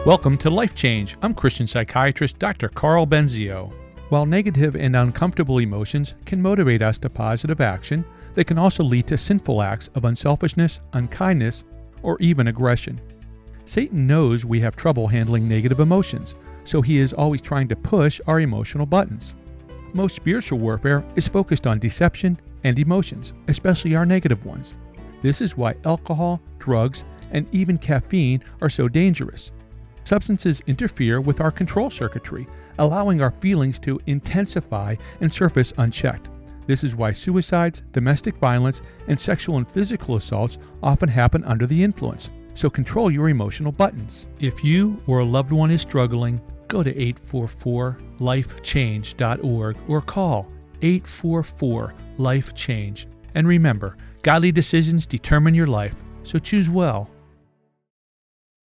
Welcome to Life Change. I'm Christian psychiatrist Dr. Carl Benzio. While negative and uncomfortable emotions can motivate us to positive action, they can also lead to sinful acts of unselfishness, unkindness, or even aggression. Satan knows we have trouble handling negative emotions, so he is always trying to push our emotional buttons. Most spiritual warfare is focused on deception and emotions, especially our negative ones. This is why alcohol, drugs, and even caffeine are so dangerous. Substances interfere with our control circuitry, allowing our feelings to intensify and surface unchecked. This is why suicides, domestic violence, and sexual and physical assaults often happen under the influence. So control your emotional buttons. If you or a loved one is struggling, go to 844lifechange.org or call 844-LIFE-CHANGE. And remember, godly decisions determine your life, so choose well